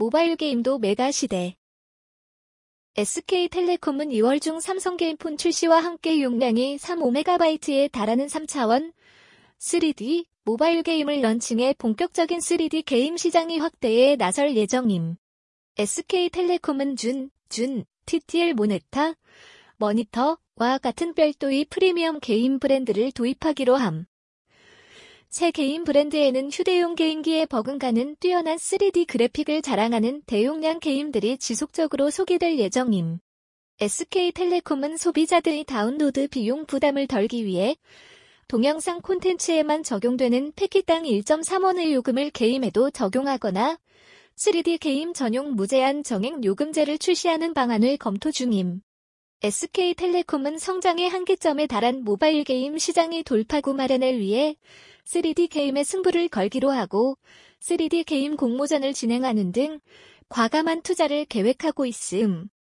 모바일 게임도 메가 시대. SK텔레콤은 2월 중 삼성 게임폰 출시와 함께 용량이 3.5MB에 달하는 3차원 3D 모바일 게임을 런칭해 본격적인 3D 게임 시장이 확대에 나설 예정임. SK텔레콤은 TTL 모네타, 머니터와 같은 별도의 프리미엄 게임 브랜드를 도입하기로 함. 새 게임 브랜드에는 휴대용 게임기에 버금가는 뛰어난 3D 그래픽을 자랑하는 대용량 게임들이 지속적으로 소개될 예정임. SK텔레콤은 소비자들의 다운로드 비용 부담을 덜기 위해 동영상 콘텐츠에만 적용되는 패키당 1.3원의 요금을 게임에도 적용하거나 3D 게임 전용 무제한 정액 요금제를 출시하는 방안을 검토 중임. SK텔레콤은 성장의 한계점에 달한 모바일 게임 시장의 돌파구 마련을 위해 3D 게임에 승부를 걸기로 하고 3D 게임 공모전을 진행하는 등 과감한 투자를 계획하고 있음.